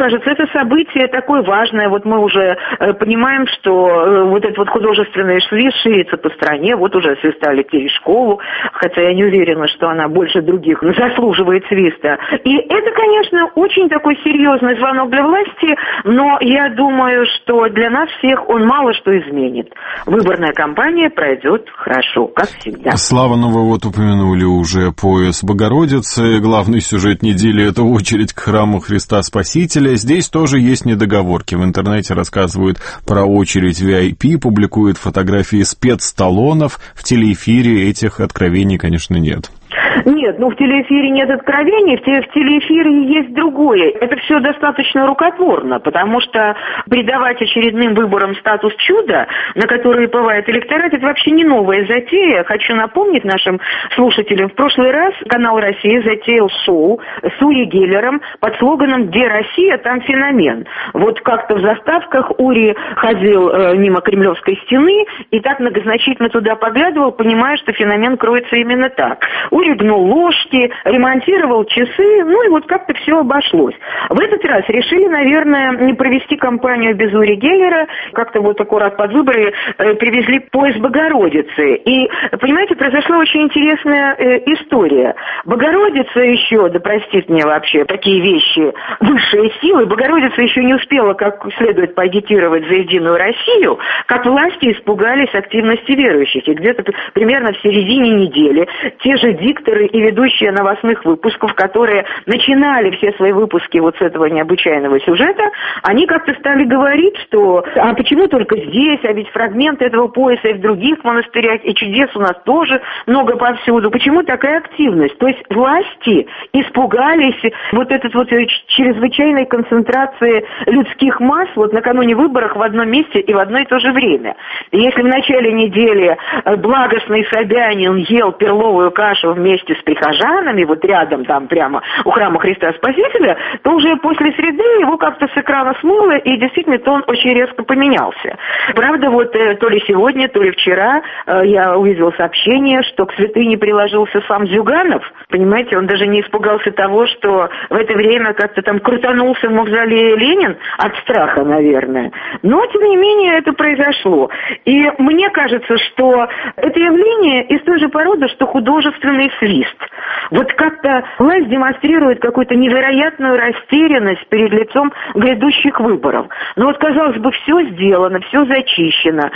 S23: это событие такое важное. Вот мы уже э, понимаем, что э, вот этот вот художественный свист ширится по стране. Вот уже свистали Терешкову, хотя я не уверена, что она больше других заслуживает свиста. И это, конечно, очень такой серьезный звонок для власти, но я думаю, что для нас всех он мало что изменит. Выборная кампания пройдет хорошо, как всегда.
S1: Слава, ну вы вот упомянули уже пояс Богородицы. Главный сюжет недели — это очередь к храму Христа Спасителя. Здесь тоже есть недоговорки. В интернете рассказывают про очередь ви ай пи, публикуют фотографии спецталонов. В телеэфире этих откровений, конечно, нет.
S23: Нет, ну в телеэфире нет откровений, в, те, в телеэфире есть другое. Это все достаточно рукотворно, потому что придавать очередным выборам статус чуда, на который уповает электорат, это вообще не новая затея. Хочу напомнить нашим слушателям, в прошлый раз канал «Россия» затеял шоу с Ури Геллером под слоганом «Где Россия, там феномен». Вот как-то в заставках Ури ходил э, мимо Кремлевской стены и так многозначительно туда поглядывал, понимая, что феномен кроется именно так. Ури гнул ложки, ремонтировал часы, ну и вот как-то все обошлось. В этот раз решили, наверное, не провести кампанию без Ури Геллера, как-то вот аккурат под выборы э, привезли пояс Богородицы. И, понимаете, произошла очень интересная э, история. Богородица еще, да простит мне вообще такие вещи, высшие силы, Богородица еще не успела как следует поагитировать за Единую Россию, как власти испугались активности верующих. И где-то примерно в середине недели те же дикторы и ведущие новостных выпусков, которые начинали все свои выпуски вот с этого необычайного сюжета, они как-то стали говорить, что а почему только здесь, а ведь фрагменты этого пояса и в других монастырях, и чудес у нас тоже много повсюду. Почему такая активность? То есть власти испугались вот этой вот чрезвычайной концентрации людских масс вот накануне выборов в одном месте и в одно и то же время. И если в начале недели благостный Собянин ел перловую кашу вместе с прихожанами, вот рядом там прямо у храма Христа Спасителя, то уже после среды его как-то с экрана смыло, и действительно тон очень резко поменялся. Правда, вот то ли сегодня, то ли вчера я увидела сообщение, что к святыне приложился сам Зюганов. Понимаете, он даже не испугался того, что в это время как-то там крутанулся в мавзолее Ленин от страха, наверное. Но, тем не менее, это произошло. И мне кажется, что это явление из той же породы, что художественный свист. Вот как-то власть демонстрирует какую-то невероятную растерянность перед лицом грядущих выборов. Но вот, казалось бы, все сделано, все зачищено,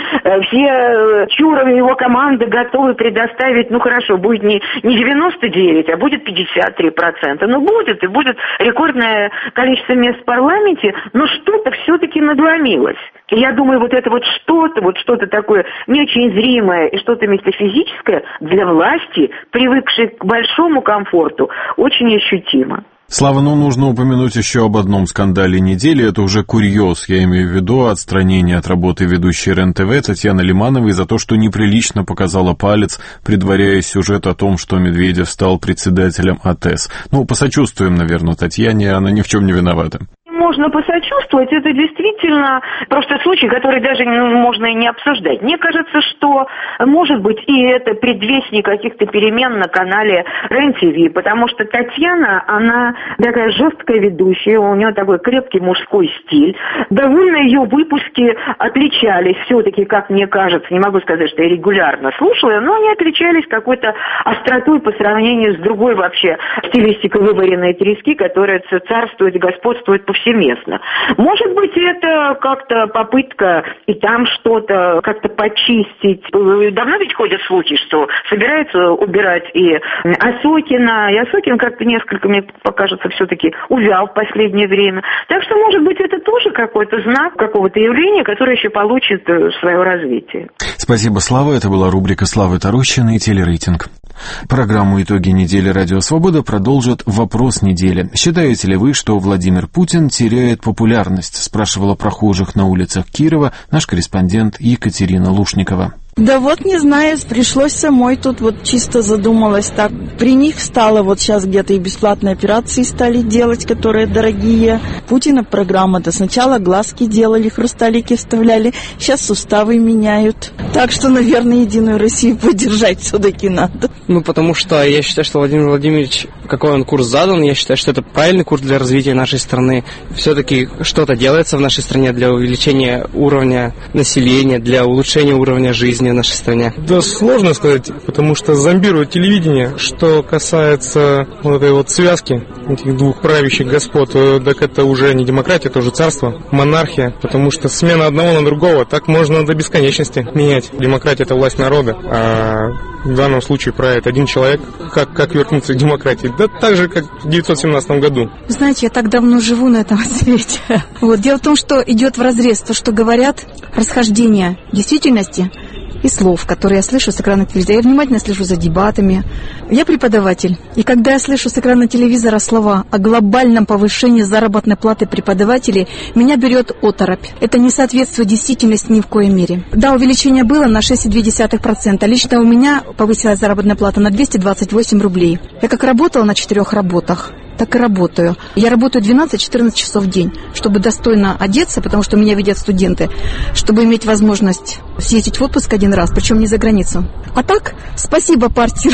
S23: все Чуров и его команда готовы предоставить, ну хорошо, будет не, не девяносто девять, а будет пятьдесят три процента. Ну будет, и будет рекордное количество мест в парламенте, но что-то все-таки надломилось. И я думаю, вот это вот что-то, вот что-то такое не очень зримое и что-то метафизическое для власти, привыкшей к большому комфорту, очень ощутимо.
S1: Слава, ну нужно упомянуть еще об одном скандале недели. Это уже курьез, я имею в виду отстранение от работы ведущей РЕН-ТВ Татьяны Лимановой за то, что неприлично показала палец, предваряя сюжет о том, что Медведев стал председателем АТЭС. Ну, посочувствуем, наверное, Татьяне, она ни в чем не виновата.
S23: Можно посочувствовать, это действительно просто случай, который даже ну, можно и не обсуждать. Мне кажется, что, может быть, и это предвестник каких-то перемен на канале РЕН-ТВ, потому что Татьяна, она такая жесткая ведущая, у нее такой крепкий мужской стиль. Довольно ее выпуски отличались все-таки, как мне кажется, не могу сказать, что я регулярно слушала, но они отличались какой-то остротой по сравнению с другой вообще стилистикой вываренной трески, которая царствует и господствует повсеместно. Местно. Может быть, это как-то попытка и там что-то как-то почистить. Давно ведь ходят слухи, что собираются убирать и Осокина. И Осокин как-то несколько, мне покажется, все-таки увял в последнее время. Так что, может быть, это тоже какой-то знак какого-то явления, которое еще получит свое развитие.
S1: Спасибо, Слава. Это была рубрика Славы Тарущиной и телерейтинг. Программу «Итоги недели. Радио Свобода» продолжит «Вопрос недели». Считаете ли вы, что Владимир Путин теряет популярность? Спрашивала прохожих на улицах Кирова наш корреспондент Екатерина Лушникова.
S2: Да вот не знаю, пришлось самой тут вот чисто задумалась так. При них стало вот сейчас где-то и бесплатные операции стали делать, которые дорогие. Путина программа-то сначала глазки делали, хрусталики вставляли, сейчас суставы меняют. Так что, наверное, Единую Россию поддержать все-таки надо.
S6: Ну, потому что я считаю, что Владимир Владимирович, какой он курс задан, я считаю, что это правильный курс для развития нашей страны. Все-таки что-то делается в нашей стране для увеличения уровня населения, для улучшения уровня жизни в нашей стране.
S22: Да сложно сказать, потому что зомбирует телевидение. Что касается вот этой вот связки этих двух правящих господ, так это уже не демократия, это уже царство, монархия, потому что смена одного на другого, так можно до бесконечности менять. Демократия — это власть народа, а в данном случае правит один человек. Как, как вернуться к демократии? Да так же, как в девятьсот семнадцатом году.
S24: Знаете, я так давно живу на этом свете. Вот. Дело в том, что идет вразрез то, что говорят, расхождение действительности и слов, которые я слышу с экрана телевизора. Я внимательно слежу за дебатами. Я преподаватель. И когда я слышу с экрана телевизора слова о глобальном повышении заработной платы преподавателей, меня берет оторопь. Это не соответствует действительности ни в коей мере. Да, увеличение было на шесть целых две десятых процента. Лично у меня повысилась заработная плата на двести двадцать восемь рублей. Я как работала на четырех работах, так и работаю. Я работаю двенадцать-четырнадцать часов в день, чтобы достойно одеться, потому что меня видят студенты, чтобы иметь возможность съездить в отпуск один раз, причем не за границу. А так, спасибо партии.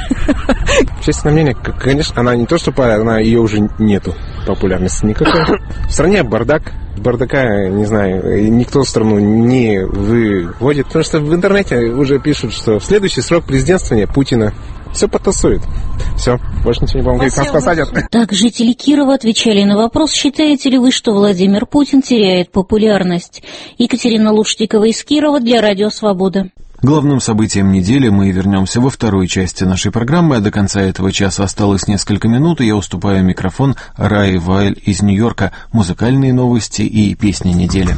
S25: Общественное мнение, конечно, она не то что пара, она ее уже нету, популярности никакой. В стране бардак. Бардака, не знаю, никто страну не выводит, потому что в интернете уже пишут, что в следующий срок президентствования Путина все потасует. Все, больше ничего не будем говорить, нас посадят.
S26: Так жители Кирова отвечали на вопрос, считаете ли вы, что Владимир Путин теряет популярность. Екатерина Лушникова из Кирова для Радио Свобода.
S1: Главным событием недели мы вернемся во второй части нашей программы, а до конца этого часа осталось несколько минут, и я уступаю микрофон Рае Вайль из Нью-Йорка. Музыкальные новости и песни недели.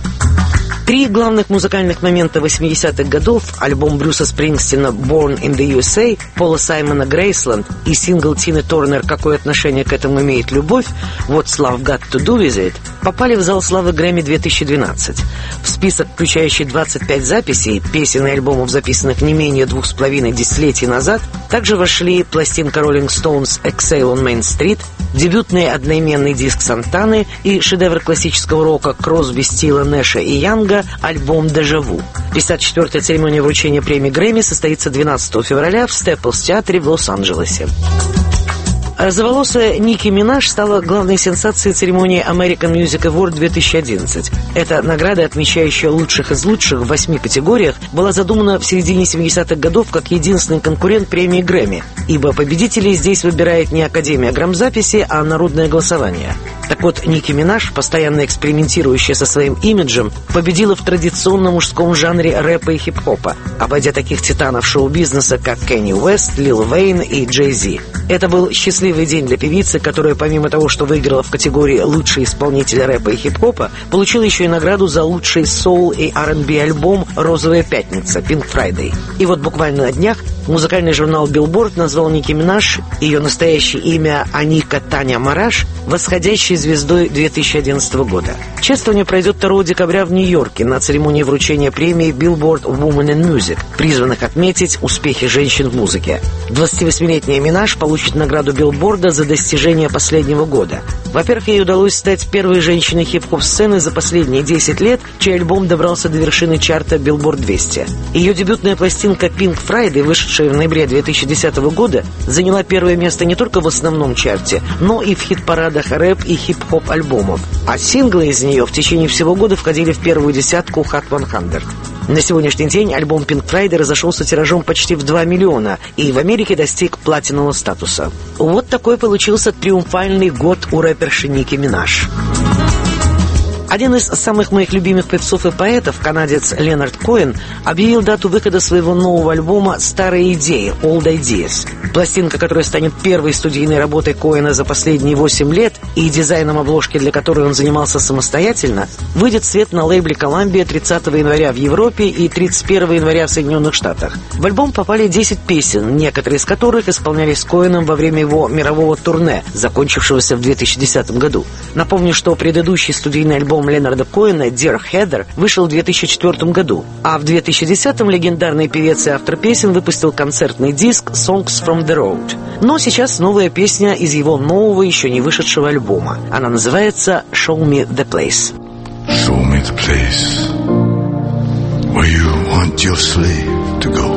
S27: Три главных музыкальных момента восьмидесятых годов: альбом Брюса Спрингстина «Born in the ю эс эй», Пола Саймона «Graceland» и сингл Тины Торнер «Какое отношение к этому имеет любовь» «What's Love Got to Do With It» попали в зал славы Грэмми две тысячи двенадцать. В список, включающий двадцать пять записей, песен и альбомов, записанных не менее двух с половиной десятилетий назад, также вошли пластинка Rolling Stones «Exhale on Main Street», дебютный одноименный диск Сантаны и шедевр классического рока Кросби, Стила, Нэша и Янга альбом «Дежаву». пятьдесят четвёртая церемония вручения премии Грэмми состоится двенадцатого февраля в Степлс-театре в Лос-Анджелесе. Розоволосая Ники Минаж стала главной сенсацией церемонии American Music Award две тысячи одиннадцать. Эта награда, отмечающая лучших из лучших в восьми категориях, была задумана в середине семидесятых годов как единственный конкурент премии Грэмми, ибо победителей здесь выбирает не Академия грамзаписи, а народное голосование. Так вот, Ники Минаж, постоянно экспериментирующая со своим имиджем, победила в традиционном мужском жанре рэпа и хип-хопа, обойдя таких титанов шоу-бизнеса, как Кенни Уэст, Лил Вейн и Джей Зи. Это был счастливый день для певицы, которая, помимо того, что выиграла в категории «Лучший исполнитель рэпа и хип-хопа», получила еще и награду за лучший соул и ар энд би альбом «Розовая пятница» Pink Friday. И вот буквально на днях музыкальный журнал Billboard назвал Ники Минаж, ее настоящее имя Аника Таня Мараш, восходящей звездой две тысячи одиннадцатого года. Чествование пройдет второго декабря в Нью-Йорке на церемонии вручения премии Billboard Women in Music, призванных отметить успехи женщин в музыке. двадцативосьмилетняя Минаж получит награду Билборда за достижения последнего года. Во-первых, ей удалось стать первой женщиной хип-хоп-сцены за последние десять лет, чей альбом добрался до вершины чарта Billboard двести. Ее дебютная пластинка Pink Friday, вышедшая в ноябре две тысячи десятого года, заняла первое место не только в основном чарте, но и в хит-парадах рэп и хип-хоп альбомов. А синглы из нее в течение всего года входили в первую десятку Hot сто. На сегодняшний день альбом Pink Friday разошелся тиражом почти в два миллиона и в Америке достиг платинового статуса. Вот такой получился триумфальный год у рэперши Ники Минаж. Один из самых моих любимых певцов и поэтов, канадец Ленард Коэн, объявил дату выхода своего нового альбома «Старые идеи» (Old Ideas). Пластинка, которая станет первой студийной работой Коэна за последние восемь лет и дизайном обложки, для которой он занимался самостоятельно, выйдет в свет на лейбле Columbia тридцатого января в Европе и тридцать первого января в Соединенных Штатах. В альбом попали десять песен, некоторые из которых исполнялись Коэном во время его мирового турне, закончившегося в две тысячи десятом году. Напомню, что предыдущий студийный альбом альбом Ленарда Коэна «Dear Heather» вышел в две тысячи четвёртом году, а в две тысячи десятом легендарный певец и автор песен выпустил концертный диск «Songs from the Road». Но сейчас новая песня из его нового, еще не вышедшего альбома. Она называется «Show me the place».
S7: Show me the place where you want your slave to go.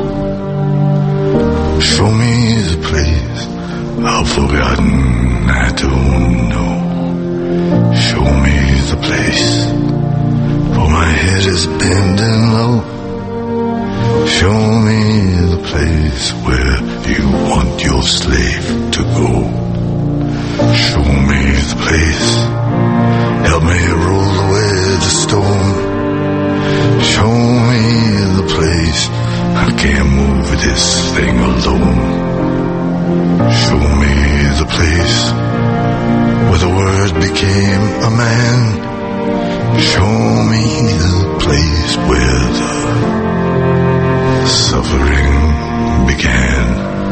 S7: Show me the place I've forgotten, I don't know. Show me the place, for my head is bending low. Show me the place where you want your slave to go. Show me the place, help me roll away the stone. Show me the place, I can't move this thing alone. Show me the place where the word became a man. Show me the place where the suffering began.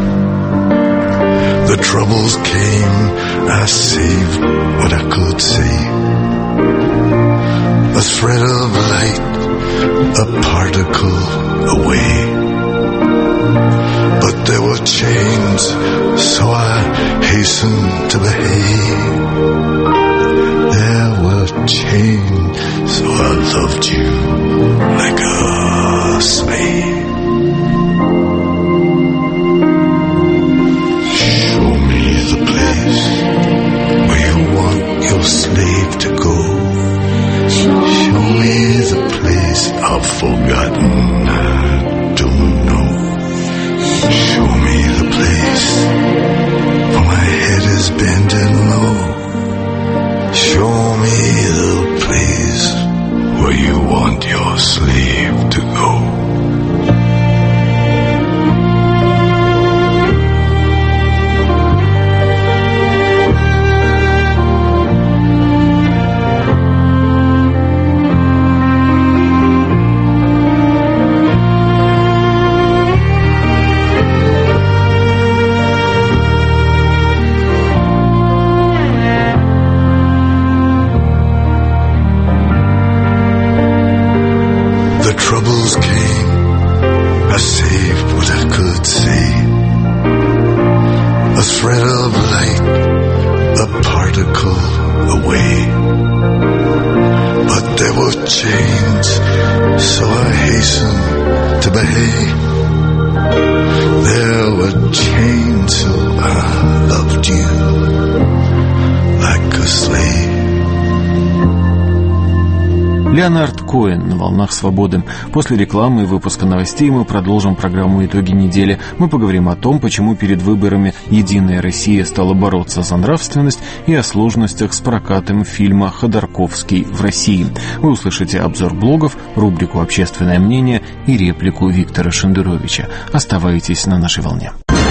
S7: The troubles came, I saved what I could save. A thread of light, a particle away. But there were chains, so I hastened to behave. There were chains, so I loved you like a slave. Show me the place where you want your slave to go. Show me the place I've forgotten, I don't know. Show me the place, for my head is bending low. Show me the place where you want your slave to go. Troubles came, I saved what I could save. A thread of light, a particle away. But there were chains, so I hastened to behave. There were chains, so I loved you like a slave.
S1: Леонард Коэн на волнах свободы. После рекламы и выпуска новостей мы продолжим программу «Итоги недели». Мы поговорим о том, почему перед выборами «Единая Россия» стала бороться за нравственность, и о сложностях с прокатом фильма «Ходорковский в России». Вы услышите обзор блогов, рубрику «Общественное мнение» и реплику Виктора Шендеровича. Оставайтесь на нашей волне.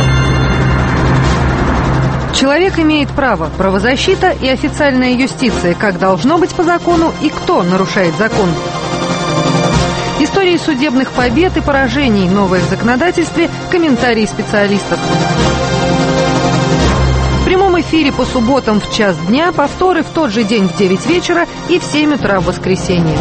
S8: Человек имеет право, правозащита и официальная юстиция, как должно быть по закону и кто нарушает закон. Истории судебных побед и поражений, новое в законодательстве, комментарии специалистов. В прямом эфире по субботам в час дня, повторы в тот же день в девять вечера и в семь утра в воскресенье.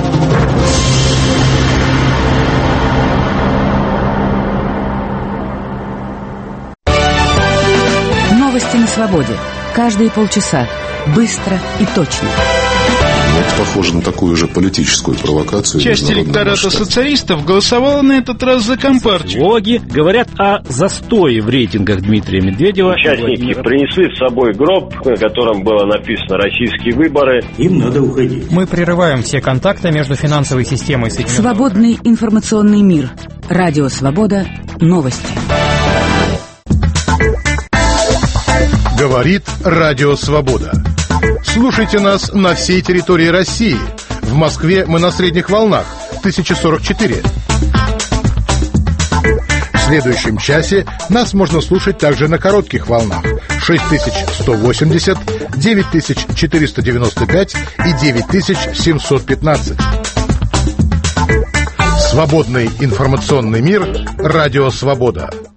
S9: Новости на свободе. Каждые полчаса. Быстро и точно.
S10: Это похоже на такую же политическую провокацию.
S11: Часть электората социалистов голосовала на этот раз за Компартию.
S12: Социологи говорят о застое в рейтингах Дмитрия Медведева.
S13: Участники принесли с собой гроб, на котором было написано «Российские выборы».
S12: Им надо уходить.
S28: Мы прерываем все контакты между финансовой системой Соединенных Штатов.
S9: Свободный информационный мир. Радио Свобода. Новости.
S29: Говорит Радио Свобода. Слушайте нас на всей территории России. В Москве мы на средних волнах тысяча сорок четыре. В следующем часе нас можно слушать также на коротких волнах шесть тысяч сто восемьдесят, девять тысяч четыреста девяносто пять и девять тысяч семьсот пятнадцать. Свободный информационный мир. Радио Свобода.